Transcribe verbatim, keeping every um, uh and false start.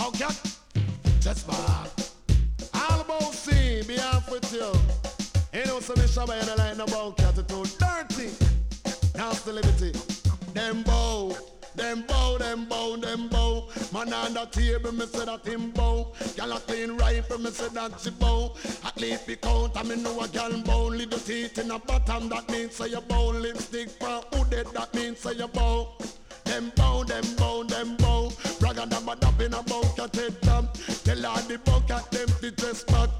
cat, just back. All about see, be half with you. Ain't no submission by any line about cat, it's too dirty. Nasty liberty. Them bow, them bow, them bow, them bow. Man on the table, me say that him bow. Girl a clean rifle, me say that she bow. At least we count, I me know a girl bow. Little teeth in a bottom, that means say you bow. Lipstick for hooded, that means say you bow. Them bow, them bow, them bow. Bragga them a dap in a bucket head top. Tell all the bucket them fi dress back.